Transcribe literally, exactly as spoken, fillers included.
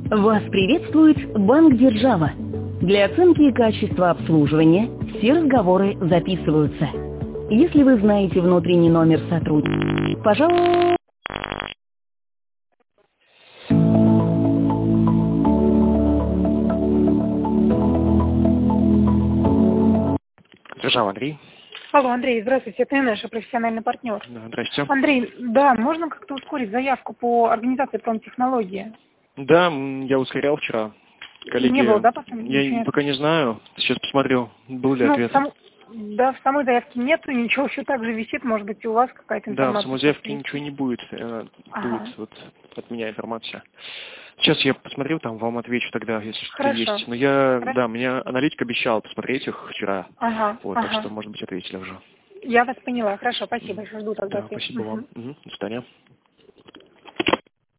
Вас приветствует Банк Держава. Для оценки качества обслуживания все разговоры записываются. Если вы знаете внутренний номер сотрудника, пожалуйста... Держава, Андрей. Алло, Андрей, здравствуйте, это наш профессиональный партнер. Да, здрасте. Андрей, да, можно как-то ускорить заявку по организации промтехнологии? Да, м, я ускорял вчера. Коллеги, Не было, да, пока? я пока не знаю. Сейчас посмотрю, был ли Ну, ответ. в сам- Да, в самой заявке нету, ничего еще так же висит, может быть, и у вас какая-то Да, информация. в самой заявке ничего не будет. э, Ага. Будет вот от меня информация. Сейчас я посмотрю, там вам отвечу тогда, если что-то Хорошо. есть. Но я, Хорошо. да, мне аналитик обещал посмотреть их вчера. Ага, Вот, так ага. что, может быть, ответили уже. Я вас поняла, хорошо, спасибо, еще жду тогда Да, ответ. спасибо Мгм. вам. Мгм, до свидания.